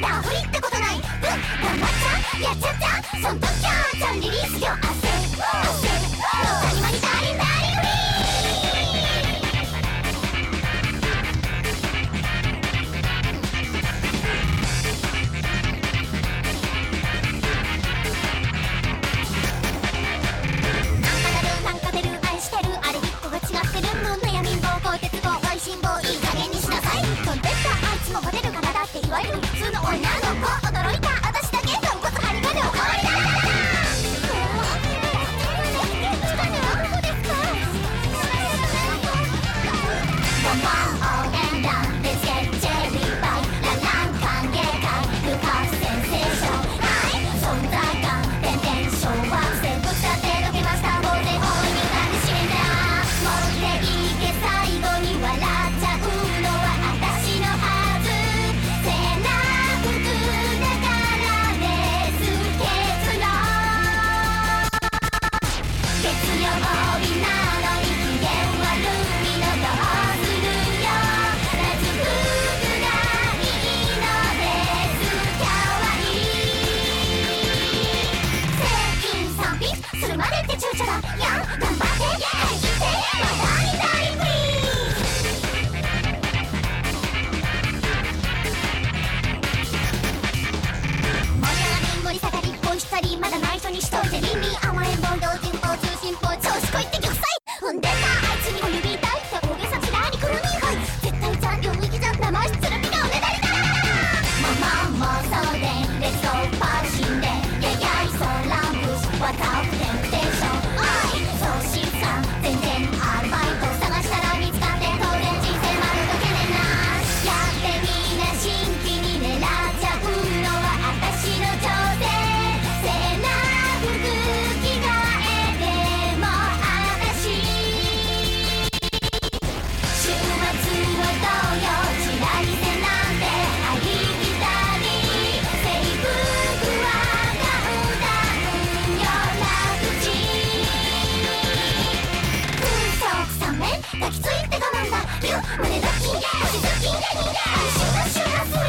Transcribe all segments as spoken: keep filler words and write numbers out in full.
ダフリってことない。うん、頑張っちゃやっちゃったそんときゃちゃんリリースよ。汗汗谷間にダーリンダーリンフリー。なんか出るなんか出る愛してるあれ一個が違ってる。もう悩みんぼうこう鉄棒おいしんぼういい加減にしなさい。飛んでったあいつもモテるからだっていわゆる普通の女の子。驚いた私だけ豚骨針金おかわりだ。まだ内緒にしといて倫理甘えん坊同人坊通信坊調子こいって玉砕。踏んでたあいつにも指痛いって大げさちらにくるみはい絶対ちゃん領域じゃ生しつる気がおねだりだ。ママもそうでレッツゴーパーシンでややいそうランプスワタオテンプテーションおいそうしさ全然アルバイト探したら見つかって当然人生丸どけねな。やってみな新規に狙っちゃうのは私の挑戦。抱きついて我慢だ胸だき星好きシュワシュワスイ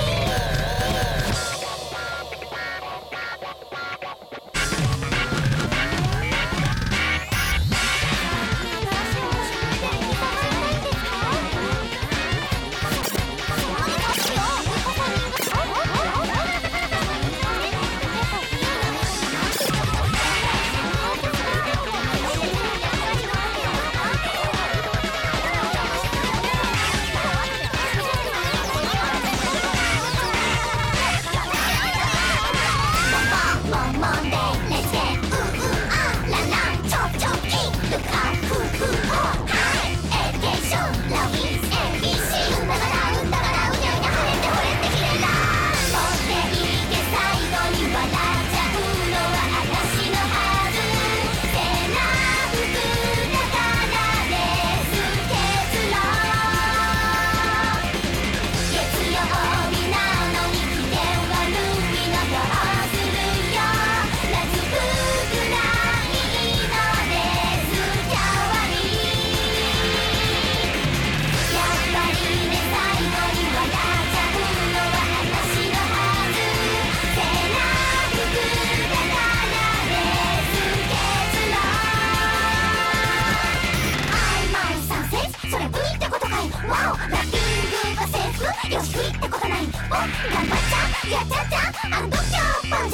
よし食いってことない。お頑張っちゃやっちゃったあの時は